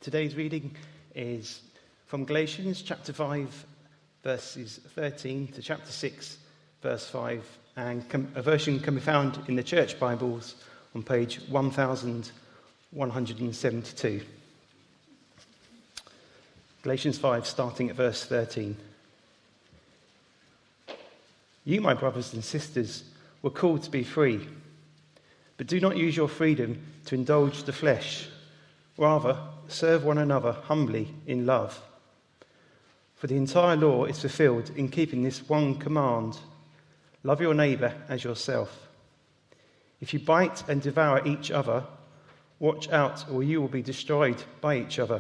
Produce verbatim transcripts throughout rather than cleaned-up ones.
Today's reading is from Galatians chapter five, verses thirteen to chapter six, verse five, and a version can be found in the Church Bibles on page one thousand one hundred seventy-two. Galatians five, starting at verse thirteen. You, my brothers and sisters, were called to be free, but do not use your freedom to indulge the flesh. Rather, serve one another humbly in love. For the entire law is fulfilled in keeping this one command: love your neighbour as yourself. If you bite and devour each other, watch out, or you will be destroyed by each other.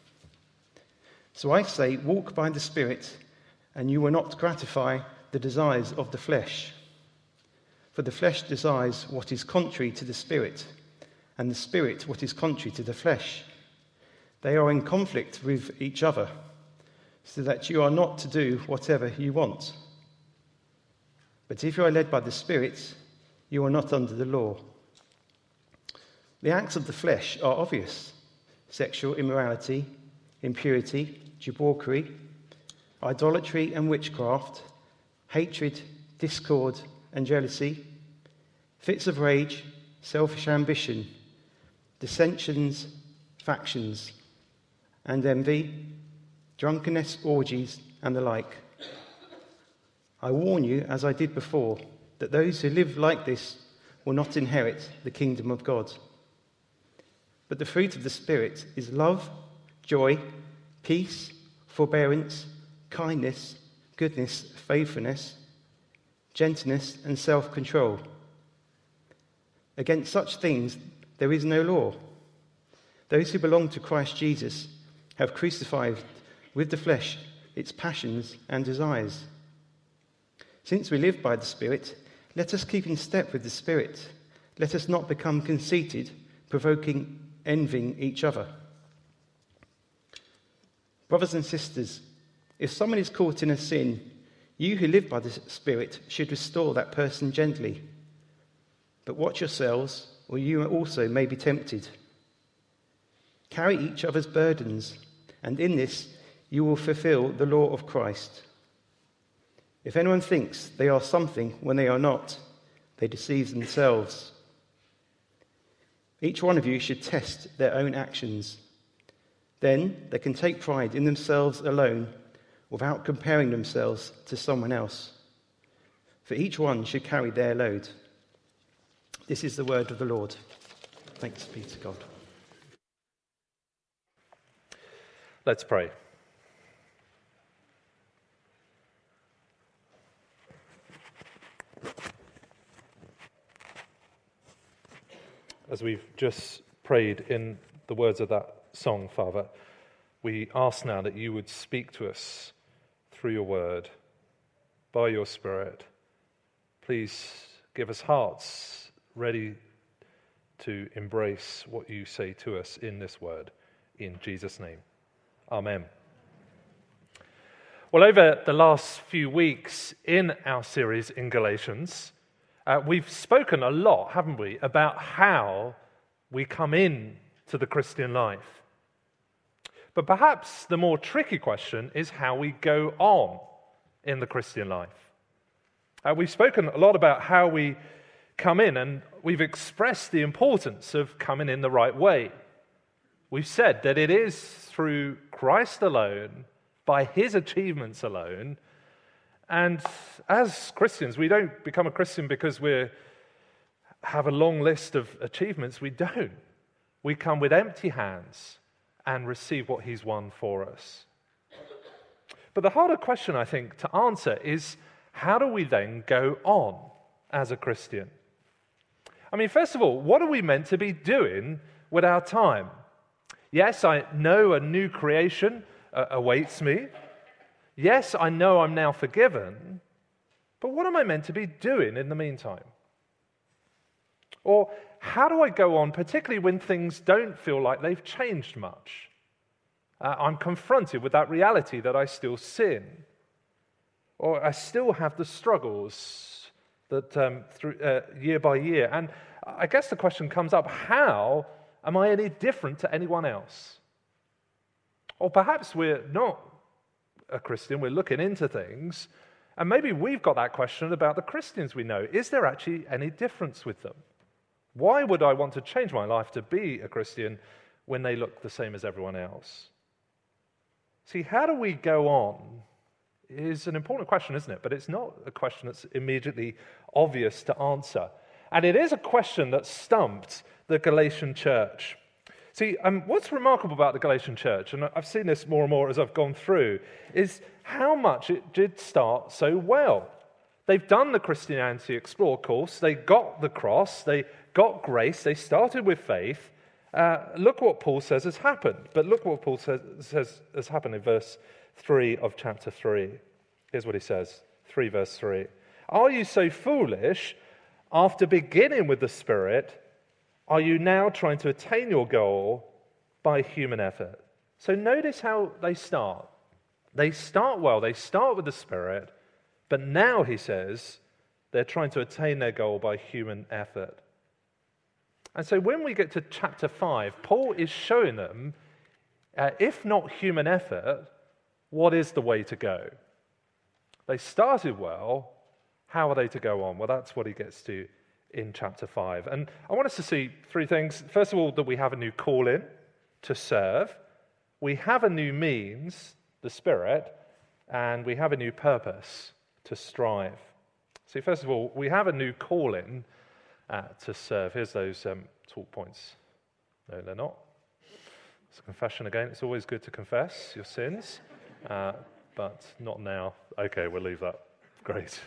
So I say, walk by the Spirit, and you will not gratify the desires of the flesh. For the flesh desires what is contrary to the Spirit, and the Spirit what is contrary to the flesh. They are in conflict with each other, so that you are not to do whatever you want. But if you are led by the Spirit, you are not under the law. The acts of the flesh are obvious: sexual immorality, impurity, debauchery, idolatry and witchcraft, hatred, discord and jealousy, fits of rage, selfish ambition, dissensions, factions, and envy, drunkenness, orgies, and the like. I warn you, as I did before, that those who live like this will not inherit the kingdom of God. But the fruit of the Spirit is love, joy, peace, forbearance, kindness, goodness, faithfulness, gentleness, and self-control. Against such things there is no law. Those who belong to Christ Jesus have crucified with the flesh its passions and desires. Since we live by the Spirit, let us keep in step with the Spirit. Let us not become conceited, provoking, envying each other. Brothers and sisters, if someone is caught in a sin, you who live by the Spirit should restore that person gently. But watch yourselves, or you also may be tempted. Carry each other's burdens, and in this you will fulfill the law of Christ. If anyone thinks they are something when they are not, they deceive themselves. Each one of you should test their own actions. Then they can take pride in themselves alone, without comparing themselves to someone else. For each one should carry their load. This is the word of the Lord. Thanks be to God. Let's pray. As we've just prayed in the words of that song, Father, we ask now that you would speak to us through your word, by your Spirit. Please give us hearts ready to embrace what you say to us in this word. In Jesus' name, amen. Well, over the last few weeks in our series in Galatians, uh, we've spoken a lot, haven't we, about how we come in to the Christian life. But perhaps the more tricky question is how we go on in the Christian life. Uh, we've spoken a lot about how we come in, and we've expressed the importance of coming in the right way. We've said that it is through Christ alone, by his achievements alone, and as Christians, we don't become a Christian because we have a long list of achievements. We don't. We come with empty hands and receive what he's won for us. But the harder question, I think, to answer is, how do we then go on as a Christian? I mean, first of all, what are we meant to be doing with our time? Yes, I know a new creation uh, awaits me. Yes, I know I'm now forgiven. But what am I meant to be doing in the meantime? Or how do I go on, particularly when things don't feel like they've changed much? Uh, I'm confronted with that reality that I still sin, or I still have the struggles that um, through uh, year by year. And I guess the question comes up: how am I any different to anyone else? Or perhaps we're not a Christian, we're looking into things, and maybe we've got that question about the Christians we know. Is there actually any difference with them? Why would I want to change my life to be a Christian when they look the same as everyone else? See, how do we go on is an important question, isn't it? But it's not a question that's immediately obvious to answer. And it is a question that stumped the Galatian church. See, um, what's remarkable about the Galatian church, and I've seen this more and more as I've gone through, is how much it did start so well. They've done the Christianity Explore course, they got the cross, they got grace, they started with faith. Uh, look what Paul says has happened. But look what Paul says, says has happened in verse three of chapter three. Here's what he says, three verse three. Are you so foolish? After beginning with the Spirit, are you now trying to attain your goal by human effort? So notice how they start. They start well, they start with the Spirit, but now, he says, they're trying to attain their goal by human effort. And so when we get to chapter five, Paul is showing them, uh, if not human effort, what is the way to go? They started well, how are they to go on? Well, that's what he gets to in chapter five. And I want us to see three things. First of all, that we have a new calling to serve. We have a new means, the Spirit, and we have a new purpose to strive. See, first of all, we have a new calling uh, to serve. Here's those um, talk points. No, they're not. It's a confession again. It's always good to confess your sins, uh, but not now. Okay, we'll leave that. Great.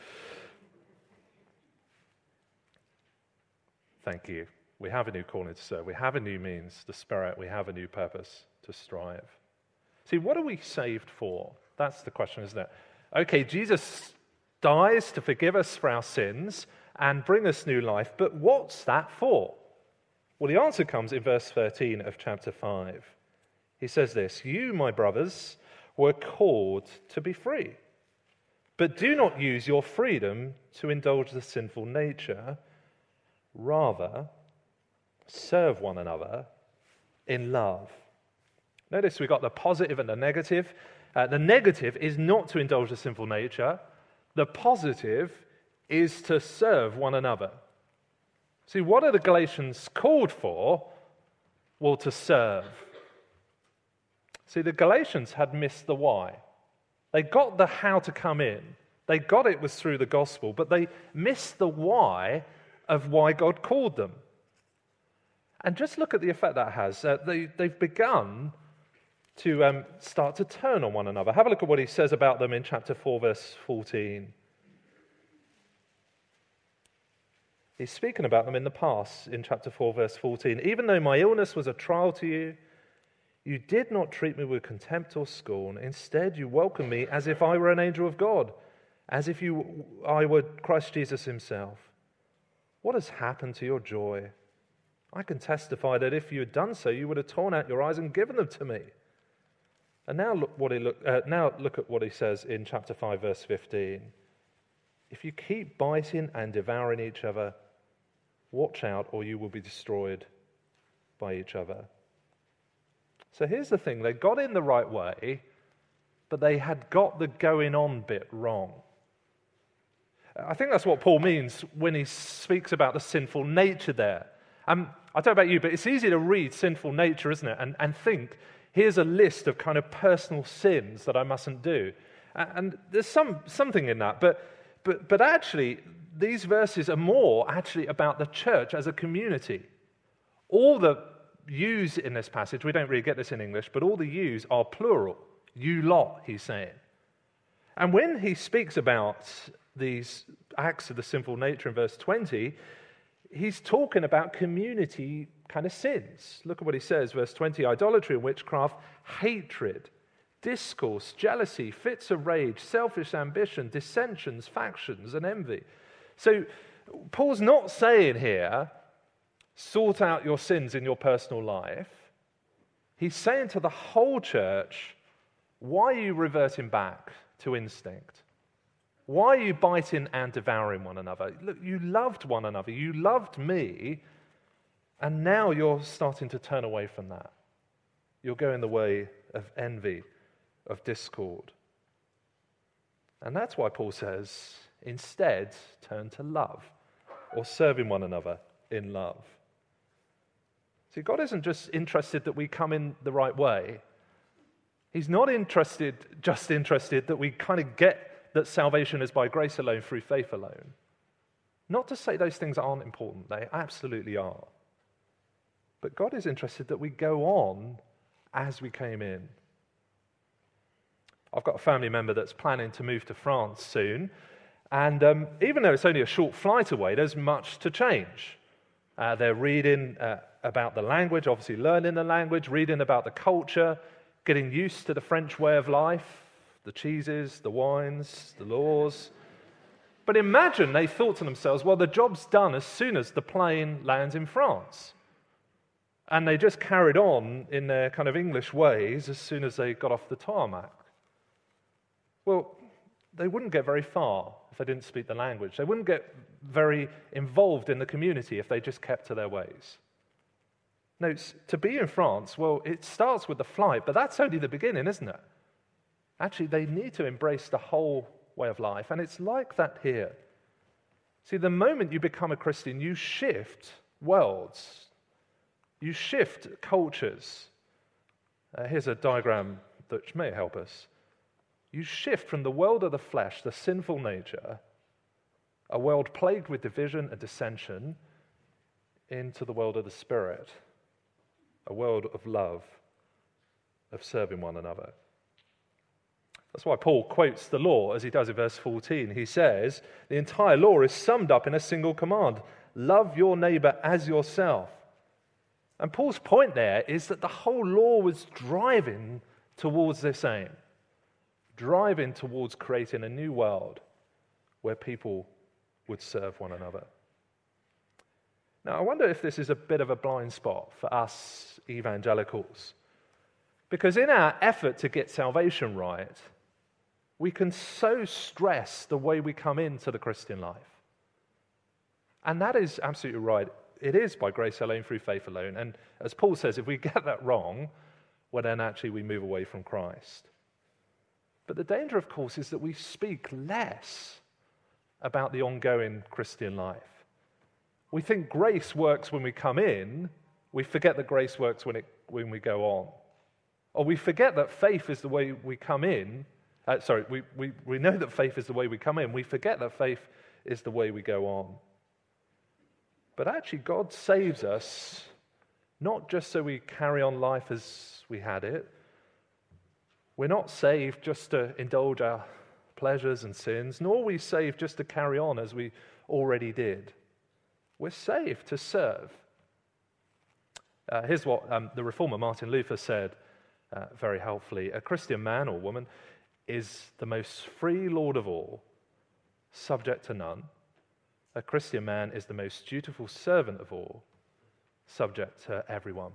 Thank you. We have a new calling to serve. We have a new means, the Spirit. We have a new purpose to strive. See, what are we saved for? That's the question, isn't it? Okay, Jesus dies to forgive us for our sins and bring us new life, but what's that for? Well, the answer comes in verse thirteen of chapter five. He says this, "You, my brothers, were called to be free, but do not use your freedom to indulge the sinful nature. Rather, serve one another in love." Notice we've got the positive and the negative. Uh, the negative is not to indulge the sinful nature. The positive is to serve one another. See, what are the Galatians called for? Well, to serve. See, the Galatians had missed the why. They got the how to come in. They got it was through the gospel, but they missed the why of why God called them. And just look at the effect that has. Uh, they, they've begun to um, start to turn on one another. Have a look at what he says about them in chapter four, verse fourteen. He's speaking about them in the past in chapter four, verse fourteen. "Even though my illness was a trial to you, you did not treat me with contempt or scorn. Instead, you welcomed me as if I were an angel of God, as if you, I were Christ Jesus himself. What has happened to your joy? I can testify that if you had done so, you would have torn out your eyes and given them to me." And now look what he look. Uh, now look at what he says in chapter five, verse fifteen. "If you keep biting and devouring each other, watch out, or you will be destroyed by each other." So here's the thing: they got in the right way, but they had got the going on bit wrong. I think that's what Paul means when he speaks about the sinful nature there. Um, I don't know about you, but it's easy to read sinful nature, isn't it? And, and think, here's a list of kind of personal sins that I mustn't do. And there's some something in that. But, but, but actually, these verses are more actually about the church as a community. All the yous in this passage, we don't really get this in English, but all the yous are plural. You lot, he's saying. And when he speaks about these acts of the sinful nature in verse twenty, he's talking about community kind of sins. Look at what he says, verse twenty, "Idolatry and witchcraft, hatred, discourse, jealousy, fits of rage, selfish ambition, dissensions, factions, and envy." So Paul's not saying here, sort out your sins in your personal life. He's saying to the whole church, why are you reverting back to instinct? Why are you biting and devouring one another? Look, you loved one another. You loved me. And now you're starting to turn away from that. You're going the way of envy, of discord. And that's why Paul says, instead, turn to love, or serving one another in love. See, God isn't just interested that we come in the right way. He's not interested, just interested that we kind of get that salvation is by grace alone, through faith alone. Not to say those things aren't important, they absolutely are. But God is interested that we go on as we came in. I've got a family member that's planning to move to France soon, and um, even though it's only a short flight away, there's much to change. Uh, they're reading uh, about the language, obviously learning the language, reading about the culture, getting used to the French way of life, the cheeses, the wines, the laws. But imagine they thought to themselves, well, the job's done as soon as the plane lands in France. And they just carried on in their kind of English ways as soon as they got off the tarmac. Well, they wouldn't get very far if they didn't speak the language. They wouldn't get very involved in the community if they just kept to their ways. No, to be in France, well, it starts with the flight, but that's only the beginning, isn't it? Actually, they need to embrace the whole way of life, and it's like that here. See, the moment you become a Christian, you shift worlds. You shift cultures. Uh, here's a diagram that may help us. You shift from the world of the flesh, the sinful nature, a world plagued with division and dissension, into the world of the Spirit, a world of love, of serving one another. That's why Paul quotes the law as he does in verse fourteen. He says, the entire law is summed up in a single command: love your neighbor as yourself. And Paul's point there is that the whole law was driving towards this aim, driving towards creating a new world where people would serve one another. Now, I wonder if this is a bit of a blind spot for us evangelicals, because in our effort to get salvation right, we can so stress the way we come into the Christian life. And that is absolutely right. It is by grace alone, through faith alone. And as Paul says, if we get that wrong, well, then actually we move away from Christ. But the danger, of course, is that we speak less about the ongoing Christian life. We think grace works when we come in. We forget that grace works when, it, when we go on. Or we forget that faith is the way we come in. Uh, sorry, we, we, we know that faith is the way we come in. We forget that faith is the way we go on. But actually, God saves us not just so we carry on life as we had it. We're not saved just to indulge our pleasures and sins, nor are we saved just to carry on as we already did. We're saved to serve. Uh, here's what um, the reformer Martin Luther said uh, very helpfully. A Christian man or woman is the most free lord of all, subject to none. A Christian man is the most dutiful servant of all, subject to everyone.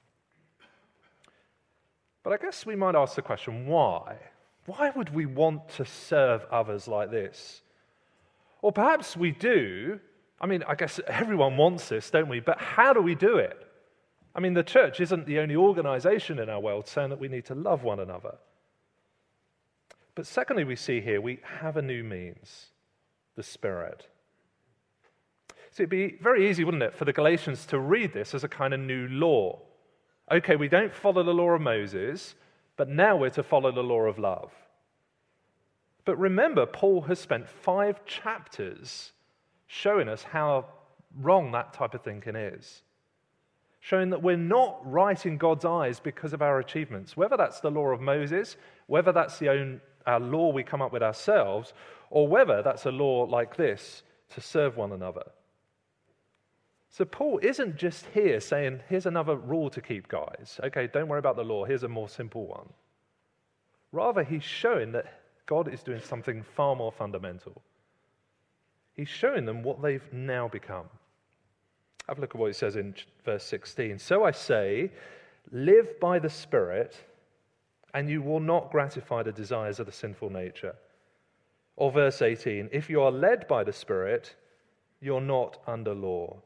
But I guess we might ask the question, why? Why would we want to serve others like this? Or perhaps we do. I mean, I guess everyone wants this, don't we? But how do we do it? I mean, the church isn't the only organization in our world saying that we need to love one another. But secondly, we see here we have a new means, the Spirit. So it'd be very easy, wouldn't it, for the Galatians to read this as a kind of new law. Okay, we don't follow the law of Moses, but now we're to follow the law of love. But remember, Paul has spent five chapters showing us how wrong that type of thinking is. Showing that we're not right in God's eyes because of our achievements, whether that's the law of Moses, whether that's the own, our law we come up with ourselves, or whether that's a law like this, to serve one another. So Paul isn't just here saying, here's another rule to keep, guys. Okay, don't worry about the law, here's a more simple one. Rather, he's showing that God is doing something far more fundamental. He's showing them what they've now become. Have a look at what he says in verse sixteen. So I say, live by the Spirit, and you will not gratify the desires of the sinful nature. Or verse eighteen, if you are led by the Spirit, you're not under law.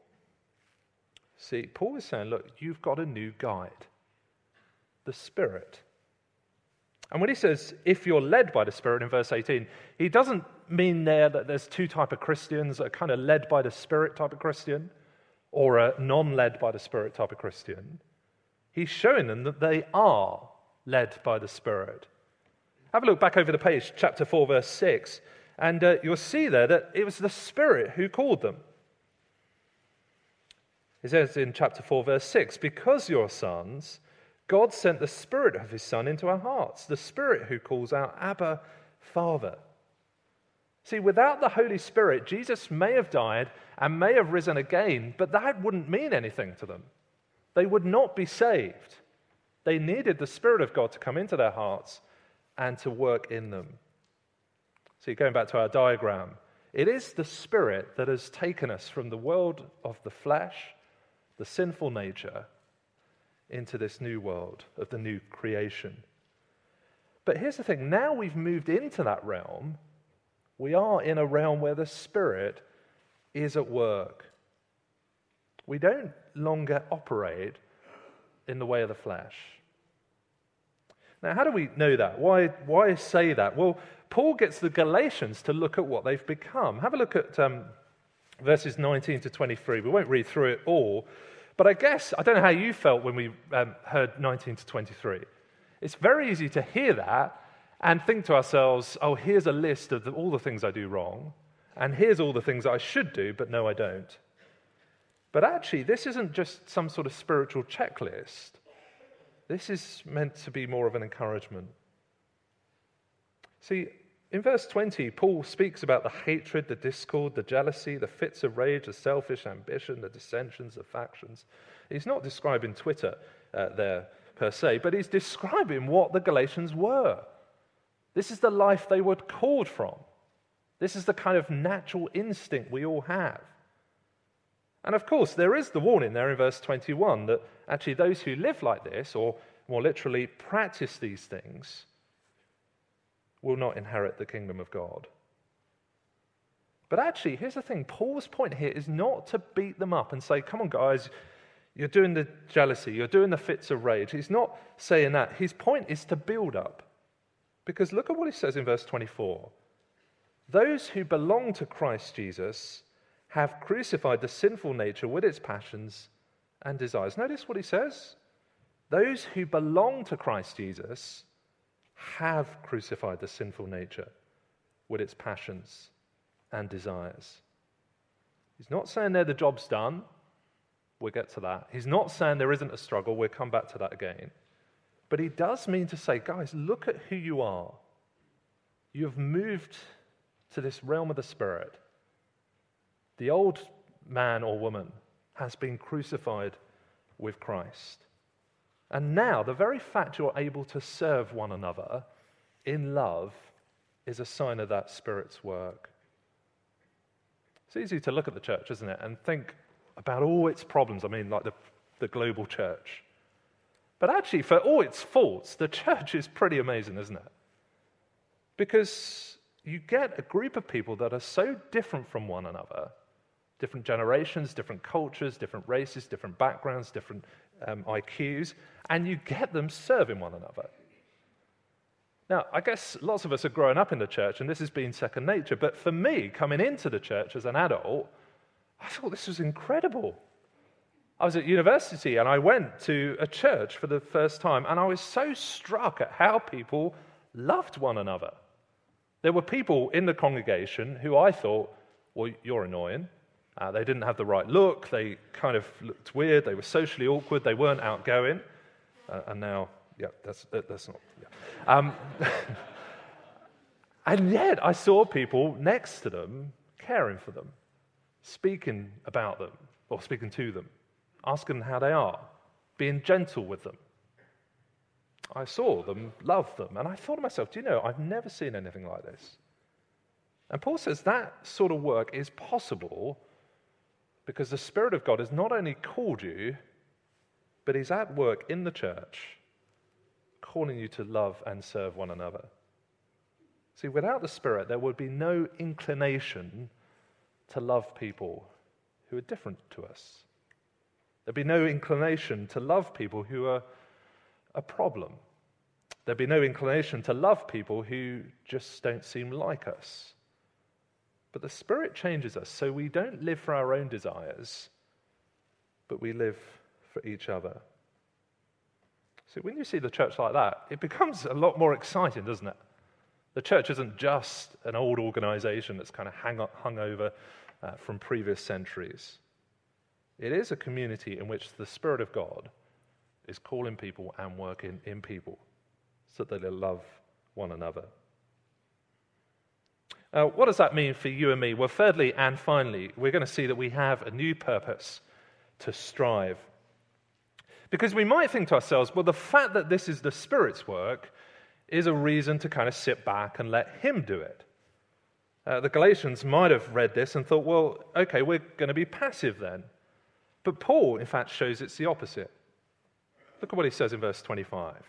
See, Paul is saying, look, you've got a new guide, the Spirit. And when he says, if you're led by the Spirit in verse eighteen, he doesn't mean there that there's two types of Christians, a kind of led by the Spirit type of Christian, or a non-led by the Spirit type of Christian. He's showing them that they are led by the Spirit. Have a look back over the page, chapter four, verse six, and uh, you'll see there that it was the Spirit who called them. It says in chapter four, verse six, because you're sons, God sent the Spirit of his Son into our hearts, the Spirit who calls out, Abba, Father. See, without the Holy Spirit, Jesus may have died and may have risen again, but that wouldn't mean anything to them. They would not be saved. They needed the Spirit of God to come into their hearts and to work in them. See, going back to our diagram, it is the Spirit that has taken us from the world of the flesh, the sinful nature, into this new world of the new creation. But here's the thing, now we've moved into that realm, we are in a realm where the Spirit is at work. We don't longer operate in the way of the flesh. Now, how do we know that? Why, why say that? Well, Paul gets the Galatians to look at what they've become. Have a look at um, verses nineteen to twenty-three. We won't read through it all, but I guess, I don't know how you felt when we um, heard nineteen to twenty-three. It's very easy to hear that and think to ourselves, oh, here's a list of the, all the things I do wrong, and here's all the things I should do, but no, I don't. But actually, this isn't just some sort of spiritual checklist. This is meant to be more of an encouragement. See, in verse twenty, Paul speaks about the hatred, the discord, the jealousy, the fits of rage, the selfish ambition, the dissensions, the factions. He's not describing Twitter uh, there per se, but he's describing what the Galatians were. This is the life they were called from. This is the kind of natural instinct we all have. And of course, there is the warning there in verse twenty-one that actually those who live like this, or more literally practice these things, will not inherit the kingdom of God. But actually, here's the thing. Paul's point here is not to beat them up and say, come on guys, you're doing the jealousy, you're doing the fits of rage. He's not saying that. His point is to build up. Because look at what he says in verse twenty-four. Those who belong to Christ Jesus have crucified the sinful nature with its passions and desires. Notice what he says. Those who belong to Christ Jesus have crucified the sinful nature with its passions and desires. He's not saying there the job's done. We'll get to that. He's not saying there isn't a struggle. We'll come back to that again. But he does mean to say, guys, look at who you are. You have moved to this realm of the Spirit. The old man or woman has been crucified with Christ. And now, the very fact you're able to serve one another in love is a sign of that Spirit's work. It's easy to look at the church, isn't it, and think about all its problems. I mean, like the, the global church. But actually, for all its faults, the church is pretty amazing, isn't it? Because you get a group of people that are so different from one another, different generations, different cultures, different races, different backgrounds, different um, I Qs, and you get them serving one another. Now, I guess lots of us are growing up in the church, and this has been second nature, but for me, coming into the church as an adult, I thought this was incredible. I was at university, and I went to a church for the first time, and I was so struck at how people loved one another. There were people in the congregation who I thought, well, you're annoying. Uh, they didn't have the right look. They kind of looked weird. They were socially awkward. They weren't outgoing. Uh, and now, yeah, that's that's not. Yeah. Um, and yet, I saw people next to them caring for them, speaking about them or speaking to them, asking how they are, being gentle with them. I saw them, loved them, and I thought to myself, do you know, I've never seen anything like this. And Paul says that sort of work is possible because the Spirit of God has not only called you, but he's at work in the church, calling you to love and serve one another. See, without the Spirit, there would be no inclination to love people who are different to us. There'd be no inclination to love people who are a problem. There'd be no inclination to love people who just don't seem like us. But the Spirit changes us, so we don't live for our own desires, but we live for each other. So when you see the church like that, it becomes a lot more exciting, doesn't it? The church isn't just an old organization that's kind of hang up, hung over uh, from previous centuries. It is a community in which the Spirit of God is calling people and working in people so that they love one another. Uh, what does that mean for you and me? Well, thirdly and finally, we're going to see that we have a new purpose to strive. Because we might think to ourselves, well, the fact that this is the Spirit's work is a reason to kind of sit back and let Him do it. Uh, the Galatians might have read this and thought, well, okay, we're going to be passive then. But Paul, in fact, shows it's the opposite. Look at what he says in verse twenty-five.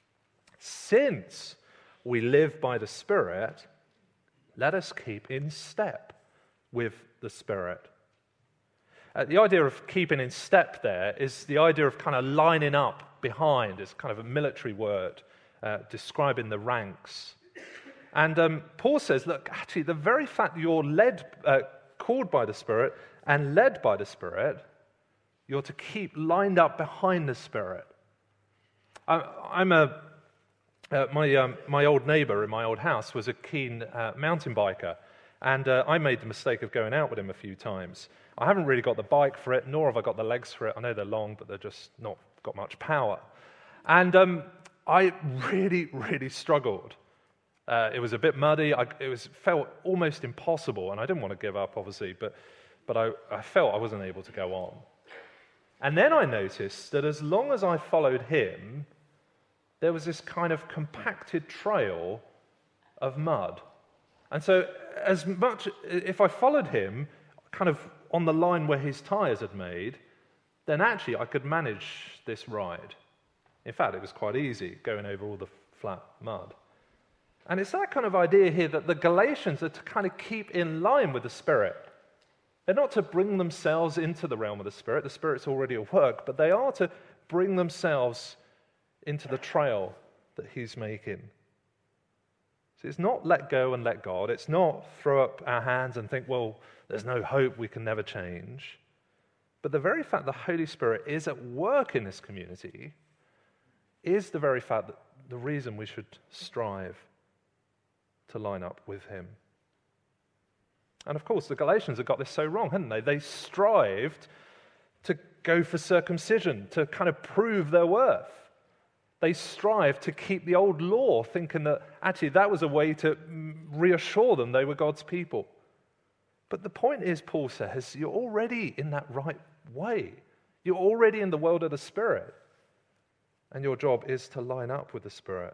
Since we live by the Spirit, let us keep in step with the Spirit. Uh, the idea of keeping in step there is the idea of kind of lining up behind. It's kind of a military word uh, describing the ranks. And um, Paul says, look, actually, the very fact that you're led, uh, called by the Spirit and led by the Spirit, you're to keep lined up behind the Spirit. I, I'm a uh, my um, my old neighbour in my old house was a keen uh, mountain biker, and uh, I made the mistake of going out with him a few times. I haven't really got the bike for it, nor have I got the legs for it. I know they're long, but they're just not got much power. And um, I really, really struggled. Uh, it was a bit muddy. I, it was felt almost impossible, and I didn't want to give up, obviously, but but I, I felt I wasn't able to go on. And then I noticed that as long as I followed him, there was this kind of compacted trail of mud. And so as much, if I followed him kind of on the line where his tyres had made, then actually I could manage this ride. In fact, it was quite easy going over all the flat mud. And it's that kind of idea here that the Galatians are to kind of keep in line with the Spirit. They're not to bring themselves into the realm of the Spirit. The Spirit's already at work, but they are to bring themselves into the trail that He's making. So it's not let go and let God. It's not throw up our hands and think, well, there's no hope, we can never change. But the very fact the Holy Spirit is at work in this community is the very fact that the reason we should strive to line up with Him. And of course, the Galatians have got this so wrong, hadn't they? They strived to go for circumcision, to kind of prove their worth. They strived to keep the old law, thinking that actually that was a way to reassure them they were God's people. But the point is, Paul says, you're already in that right way. You're already in the world of the Spirit. And your job is to line up with the Spirit.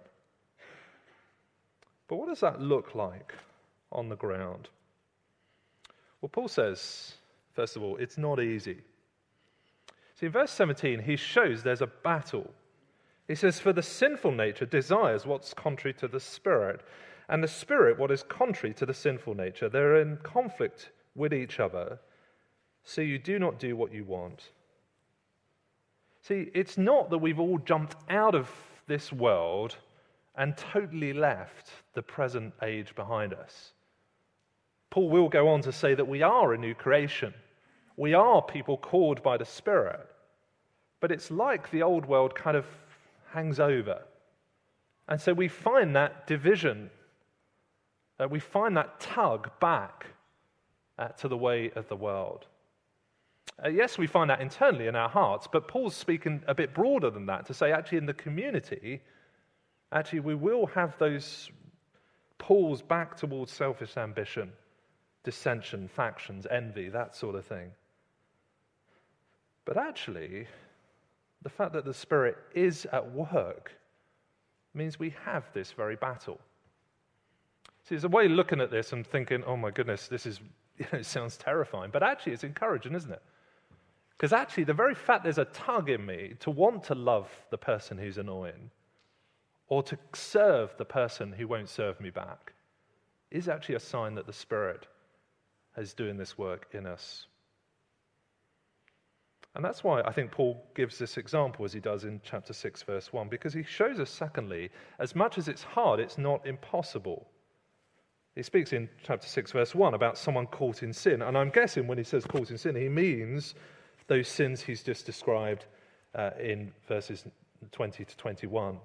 But what does that look like on the ground? Well, Paul says, first of all, it's not easy. See, in verse seventeen, he shows there's a battle. He says, for the sinful nature desires what's contrary to the Spirit, and the Spirit what is contrary to the sinful nature. They're in conflict with each other, so you do not do what you want. See, it's not that we've all jumped out of this world and totally left the present age behind us. Paul will go on to say that we are a new creation. We are people called by the Spirit. But it's like the old world kind of hangs over. And so we find that division. Uh, we find that tug back uh, to the way of the world. Uh, yes, we find that internally in our hearts, but Paul's speaking a bit broader than that to say actually in the community, actually we will have those pulls back towards selfish ambition, dissension, factions, envy, that sort of thing. But actually, the fact that the Spirit is at work means we have this very battle. See, there's a way of looking at this and thinking, oh my goodness, this is, you know, it sounds terrifying. But actually, it's encouraging, isn't it? Because actually, the very fact there's a tug in me to want to love the person who's annoying or to serve the person who won't serve me back is actually a sign that the Spirit is doing this work in us. And that's why I think Paul gives this example as he does in chapter six, verse one, because he shows us, secondly, as much as it's hard, it's not impossible. He speaks in chapter six, verse one, about someone caught in sin. And I'm guessing when he says caught in sin, he means those sins he's just described uh, in verses twenty to twenty-one.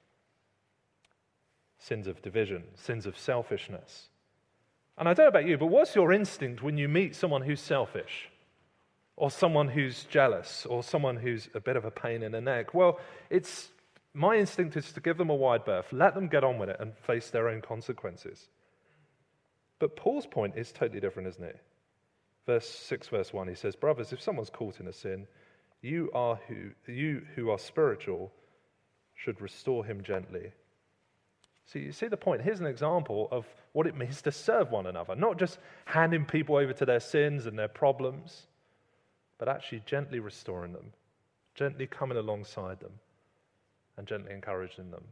Sins of division, sins of selfishness. And I don't know about you, but what's your instinct when you meet someone who's selfish? Or someone who's jealous? Or someone who's a bit of a pain in the neck? Well, it's my instinct is to give them a wide berth, let them get on with it and face their own consequences. But Paul's point is totally different, isn't it? Verse six, verse one, he says, brothers, if someone's caught in a sin, you are who you who are spiritual should restore him gently. So you see the point. Here's an example of what it means to serve one another, not just handing people over to their sins and their problems, but actually gently restoring them, gently coming alongside them, and gently encouraging them.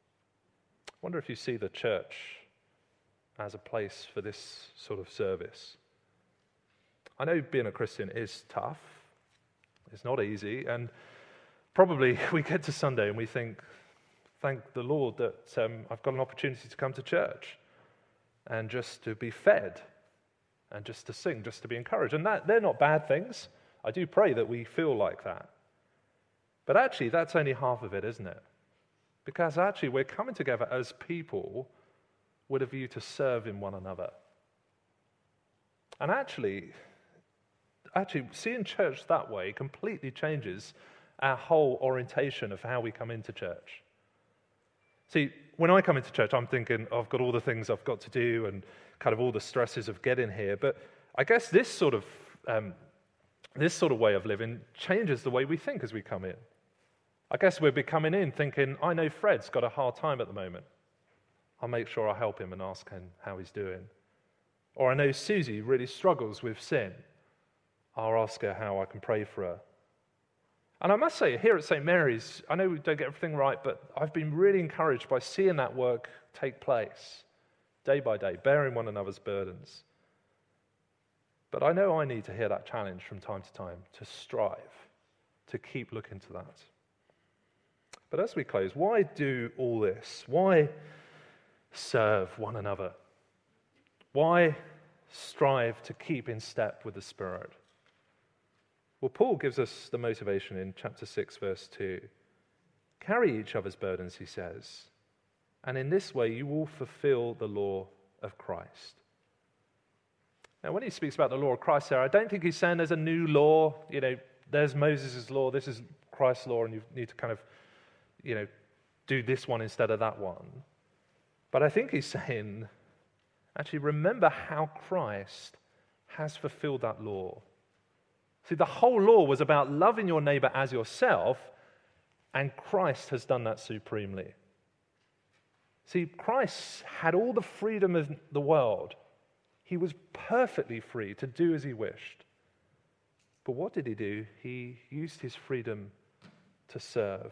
I wonder if you see the church as a place for this sort of service. I know being a Christian is tough. It's not easy. And probably we get to Sunday and we think, thank the Lord that um, I've got an opportunity to come to church and just to be fed and just to sing, just to be encouraged. And that they're not bad things. I do pray that we feel like that. But actually, that's only half of it, isn't it? Because actually, we're coming together as people with a view to serving one another. And actually, actually, seeing church that way completely changes our whole orientation of how we come into church. See, when I come into church, I'm thinking, oh, I've got all the things I've got to do and kind of all the stresses of getting here. But I guess this sort of um, this sort of way of living changes the way we think as we come in. I guess we're becoming in thinking, I know Fred's got a hard time at the moment. I'll make sure I help him and ask him how he's doing. Or I know Susie really struggles with sin. I'll ask her how I can pray for her. And I must say, here at Saint Mary's, I know we don't get everything right, but I've been really encouraged by seeing that work take place day by day, bearing one another's burdens. But I know I need to hear that challenge from time to time, to strive, to keep looking to that. But as we close, why do all this? Why serve one another? Why strive to keep in step with the Spirit? Well, Paul gives us the motivation in chapter six, verse two. Carry each other's burdens, he says, and in this way you will fulfill the law of Christ. Now, when he speaks about the law of Christ there, I don't think he's saying there's a new law. You know, there's Moses' law, this is Christ's law, and you need to kind of, you know, do this one instead of that one. But I think he's saying, actually, remember how Christ has fulfilled that law. See, the whole law was about loving your neighbor as yourself, and Christ has done that supremely. See, Christ had all the freedom of the world. He was perfectly free to do as he wished. But what did he do? He used his freedom to serve.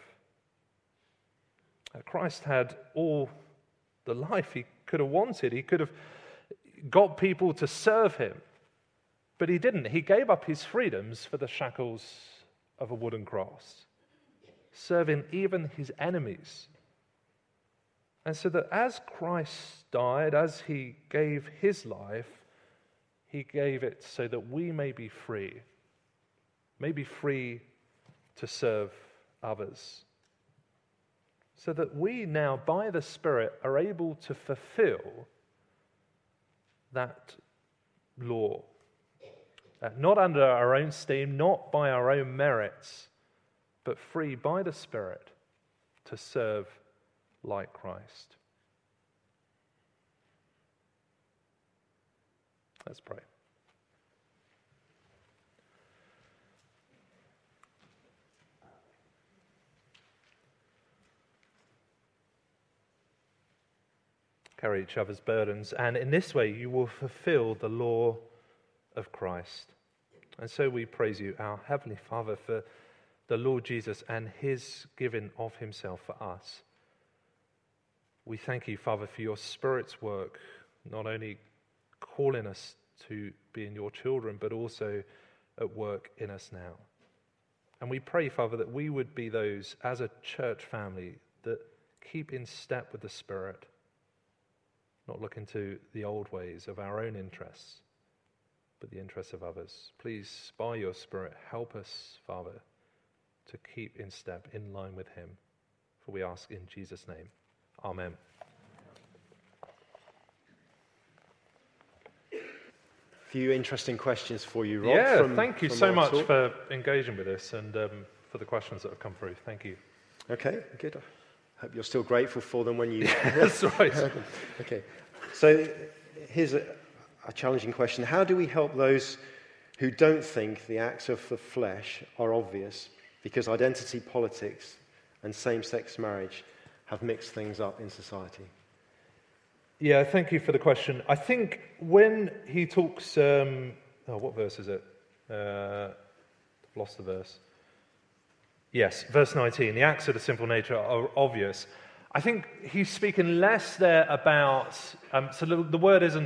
Christ had all the life he could have wanted. He could have got people to serve him. But he didn't. He gave up his freedoms for the shackles of a wooden cross, serving even his enemies. And so that as Christ died, as he gave his life, he gave it so that we may be free, may be free to serve others. So that we now, by the Spirit, are able to fulfill that law. Uh, not under our own steam, not by our own merits, but free by the Spirit to serve like Christ. Let's pray. Carry each other's burdens, and in this way you will fulfill the law of Christ. And so we praise you, our Heavenly Father, for the Lord Jesus and his giving of himself for us. We thank you, Father, for your Spirit's work, not only calling us to being your children, but also at work in us now. And we pray, Father, that we would be those, as a church family, that keep in step with the Spirit, not look into the old ways of our own interests, but the interests of others. Please, by your Spirit, help us, Father, to keep in step, in line with him. For we ask in Jesus' name. Amen. A few interesting questions for you, Rob. Yeah, from, thank you from so our much talk. for engaging with us and um, for the questions that have come through. Thank you. Okay, good. I hope you're still grateful for them when you... That's right. Okay, so here's a, a challenging question. How do we help those who don't think the acts of the flesh are obvious because identity politics and same-sex marriage have mixed things up in society? Yeah, thank you for the question. I think when he talks, um, oh, what verse is it? Uh, I've lost the verse. Yes, verse nineteen, the acts of the sinful nature are obvious. I think he's speaking less there about, um, so the, the word isn't,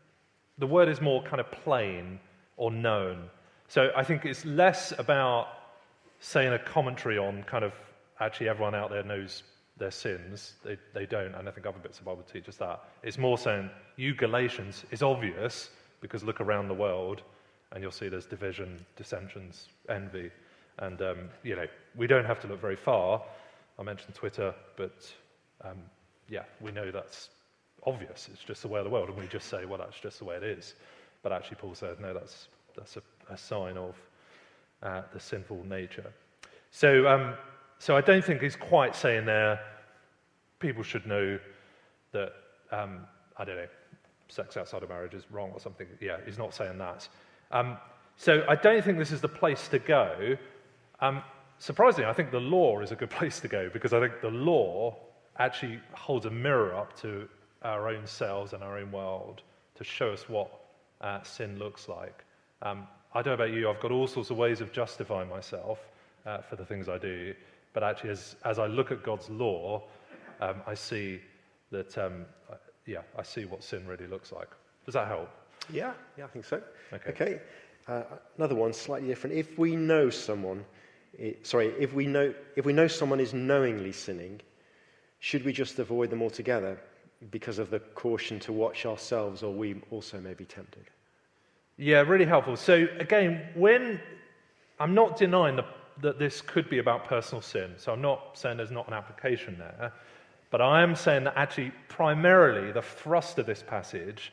the word is more kind of plain or known. So I think it's less about saying a commentary on kind of, actually everyone out there knows their sins. They, they don't, and I think other bits of the Bible teach us that. It's more saying, you Galatians, it's obvious, because look around the world, and you'll see there's division, dissensions, envy. And, um, you know, we don't have to look very far. I mentioned Twitter, but, um, yeah, we know that's obvious. It's just the way of the world, and we just say, well, that's just the way it is. But actually, Paul said, no, that's that's a, a sign of uh, the sinful nature. So, um, so I don't think he's quite saying there, people should know that, um, I don't know, sex outside of marriage is wrong or something. Yeah, he's not saying that. Um, so I don't think this is the place to go. Um, surprisingly, I think the law is a good place to go, because I think the law actually holds a mirror up to our own selves and our own world to show us what uh, sin looks like. Um, I don't know about you, I've got all sorts of ways of justifying myself uh, for the things I do, but actually as, as I look at God's law, um, I see that, um, yeah, I see what sin really looks like. Does that help? Yeah, yeah, I think so. Okay. Okay. Uh, another one, slightly different. If we know someone, it, sorry, if we know if we know someone is knowingly sinning, should we just avoid them altogether because of the caution to watch ourselves, or we also may be tempted? Yeah, really helpful. So again, when I'm not denying the, that this could be about personal sin, so I'm not saying there's not an application there, but I am saying that actually primarily the thrust of this passage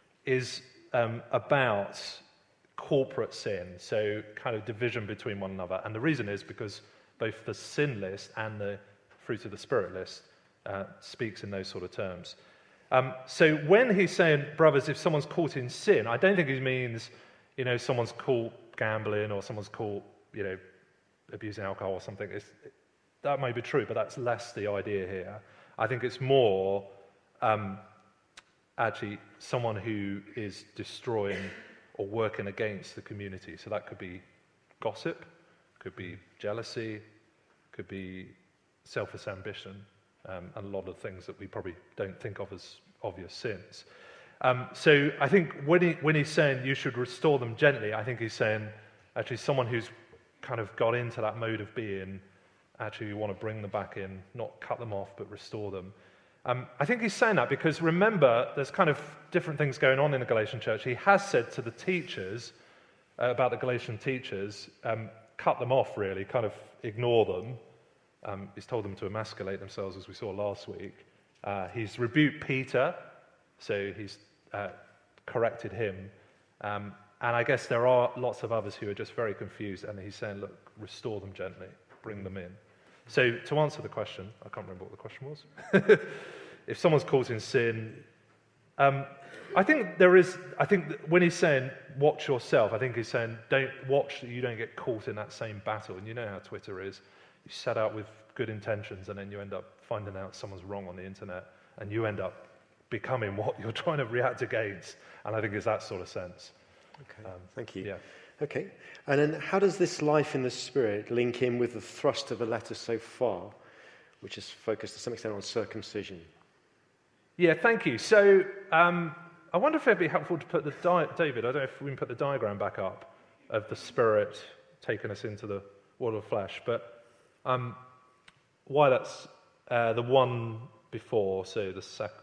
is um, about corporate sin, so kind of division between one another. And the reason is because both the sin list and the fruit of the Spirit list uh, speaks in those sort of terms. Um, so when he's saying, brothers, if someone's caught in sin, I don't think he means, you know, someone's caught gambling or someone's caught, you know, abusing alcohol or something. It's, that may be true, but that's less the idea here. I think it's more um, actually someone who is destroying or working against the community. So that could be gossip, could be jealousy, could be selfish ambition, um, and a lot of things that we probably don't think of as obvious sins. Um, so I think when, he, when he's saying you should restore them gently, I think he's saying actually someone who's kind of got into that mode of being, actually you want to bring them back in, not cut them off, but restore them. Um, I think he's saying that because, remember, there's kind of different things going on in the Galatian church. He has said to the teachers, uh, about the Galatian teachers, um, cut them off, really, kind of ignore them. Um, he's told them to emasculate themselves, as we saw last week. Uh, he's rebuked Peter, so he's uh, corrected him. Um, and I guess there are lots of others who are just very confused, and he's saying, look, restore them gently, bring them in. So to answer the question, I can't remember what the question was. If someone's caught in sin, um, I think there is, I think that when he's saying watch yourself, I think he's saying don't watch that you don't get caught in that same battle. And you know how Twitter is. You set out with good intentions and then you end up finding out someone's wrong on the internet and you end up becoming what you're trying to react against. And I think it's that sort of sense. Okay, um, thank you. Yeah. Okay, and then how does this life in the Spirit link in with the thrust of the letter so far, which is focused to some extent on circumcision? Yeah, thank you. So um, I wonder if it'd be helpful to put the, di- David, I don't know if we can put the diagram back up of the Spirit taking us into the word of flesh. But um, why that's uh, the one before, so the second.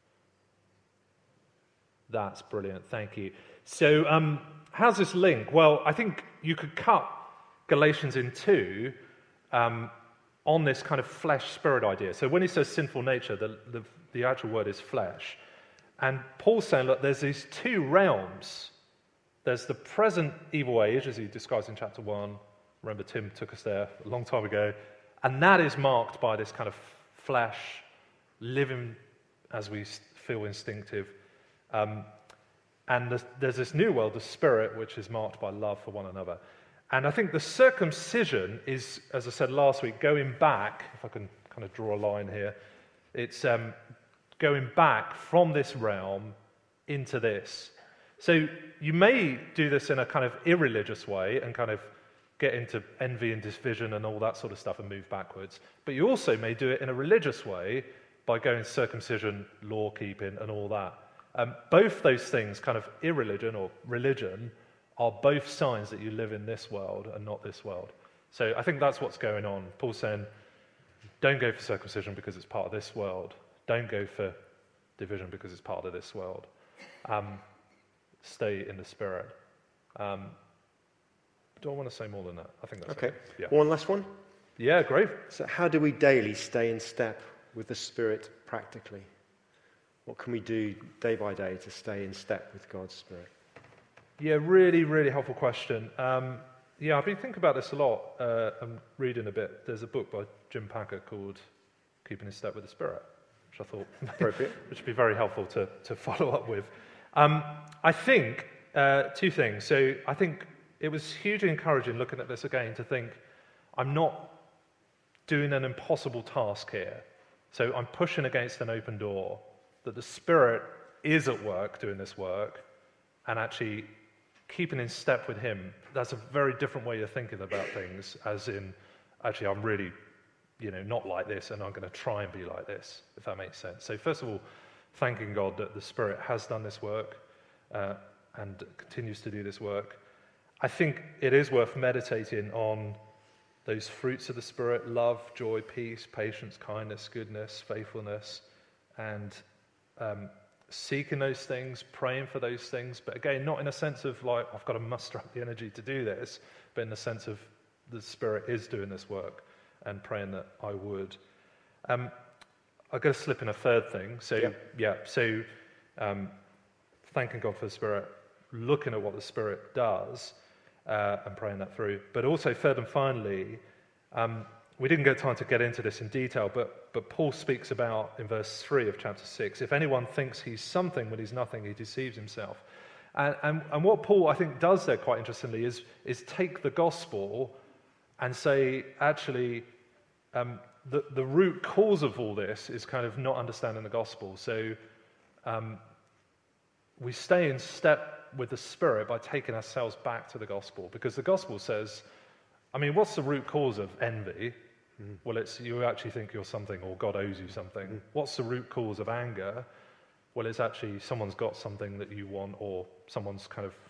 That's brilliant, thank you. So um, how's this link? Well, I think you could cut Galatians in two um, on this kind of flesh-spirit idea. So when he says sinful nature, the, the, the actual word is flesh. And Paul's saying, look, there's these two realms. There's the present evil age, as he describes in chapter one. Remember, Tim took us there a long time ago. And that is marked by this kind of flesh, living as we feel instinctive. Um, and there's, there's this new world, the spirit, which is marked by love for one another. And I think the circumcision is, as I said last week, going back, if I can kind of draw a line here, it's um, going back from this realm into this. So you may do this in a kind of irreligious way and kind of get into envy and division and all that sort of stuff and move backwards. But you also may do it in a religious way by going circumcision, law-keeping, and all that. Um, both those things, kind of irreligion or religion, are both signs that you live in this world and not this world. So I think that's what's going on. Paul's saying, don't go for circumcision because it's part of this world. Don't go for division because it's part of this world. Um, stay in the spirit. Um, do I want to say more than that? I think that's okay. Okay. Yeah. One last one. Yeah, great. So how do we daily stay in step with the Spirit practically? What can we do day by day to stay in step with God's Spirit? Yeah, really, really helpful question. Um, yeah, I've been thinking about this a lot. Uh, I'm reading a bit. There's a book by Jim Packer called Keeping in Step with the Spirit, which I thought appropriate, which would be very helpful to, to follow up with. Um, I think uh, two things. So I think it was hugely encouraging looking at this again to think, I'm not doing an impossible task here. So I'm pushing against an open door, that the Spirit is at work doing this work, and actually keeping in step with him. That's a very different way of thinking about things, as in, actually, I'm really, you know, not like this, and I'm going to try and be like this, if that makes sense. So first of all, thanking God that the Spirit has done this work uh, and continues to do this work. I think it is worth meditating on those fruits of the Spirit: love, joy, peace, patience, kindness, goodness, faithfulness, and um, seeking those things, praying for those things. But again, not in a sense of like, I've got to muster up the energy to do this, but in the sense of the Spirit is doing this work and praying that I would. Um, I've got to slip in a third thing. So, yeah, yeah so um, thanking God for the Spirit, looking at what the Spirit does, uh, and praying that through. But also, third and finally, um, we didn't get time to get into this in detail, but, but Paul speaks about, in verse three of chapter six, if anyone thinks he's something when he's nothing, he deceives himself. And, and, and what Paul, I think, does there quite interestingly is, is take the gospel and say, actually, um, the, the root cause of all this is kind of not understanding the gospel. So um, we stay in step with the Spirit by taking ourselves back to the gospel, because the gospel says, I mean, what's the root cause of envy? Mm. Well, it's you actually think you're something, or God owes you something. Mm. What's the root cause of anger? Well, it's actually someone's got something that you want, or someone's kind of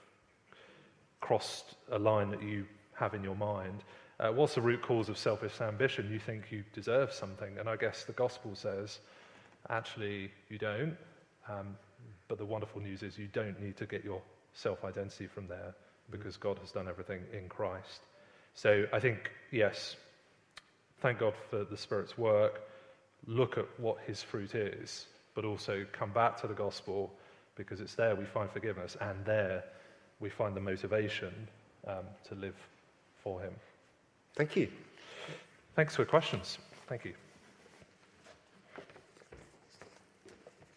crossed a line that you have in your mind. Uh, what's the root cause of selfish ambition? You think you deserve something, and I guess the gospel says, actually, you don't. Um, but the wonderful news is you don't need to get your self-identity from there, because God has done everything in Christ. So I think, yes, thank God for the Spirit's work, look at what his fruit is, but also come back to the gospel, because it's there we find forgiveness, and there we find the motivation um, to live for him. Thank you. Thanks for questions. Thank you.